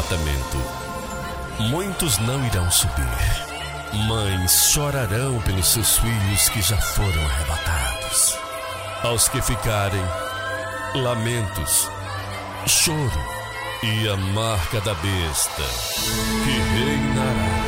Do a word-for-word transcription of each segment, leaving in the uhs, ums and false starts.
arrebatamento. Muitos não irão subir. Mães chorarão pelos seus filhos que já foram arrebatados. Aos que ficarem, lamentos, choro e a marca da besta que reinará.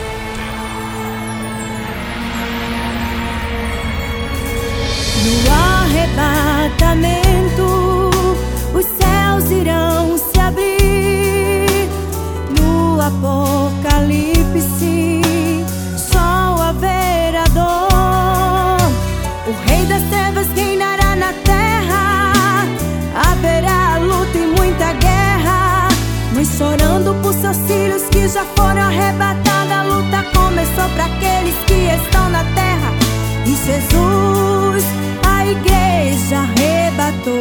No arrebatamento, os céus irão se abrir. No Apocalipse, só haverá dor. O Rei das Trevas reinará na terra. Haverá luta e muita guerra. Mães chorando por seus filhos que já foram arrebatados. A luta começou para aqueles que estão na terra. E Jesus, a igreja arrebatou.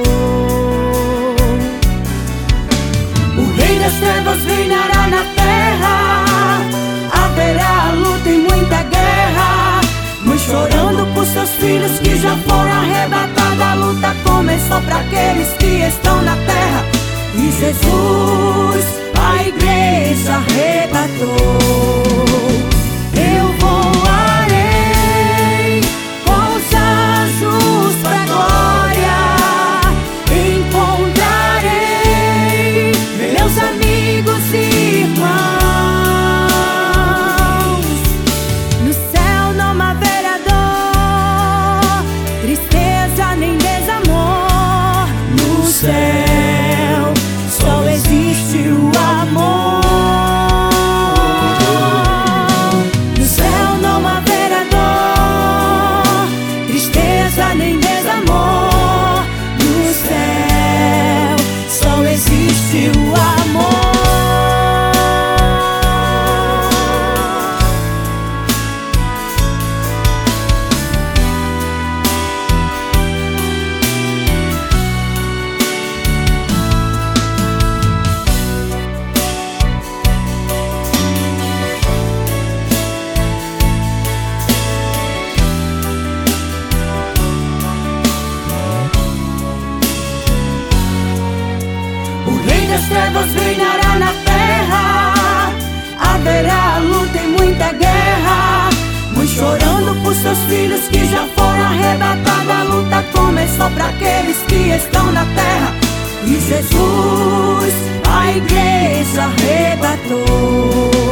O Rei das Trevas reinará na terra. Haverá luta e muita guerra. Mães chorando por seus filhos que já foram arrebatados. A luta começou para aqueles que estão na terra. E Jesus, a igreja arrebatou. Eu voarei com os anjos pra glória. Encontrarei meus amigos e irmãos. No céu não haverá dor, tristeza nem desamor. No céu só existe o amor. No céu não haverá dor, tristeza nem desamor. No céu só existe o amor. O Rei das Trevas reinará na terra. Haverá luta e muita guerra. Mães chorando por seus filhos que já foram arrebatados. A luta começou para aqueles que estão na terra. E Jesus, a igreja arrebatou.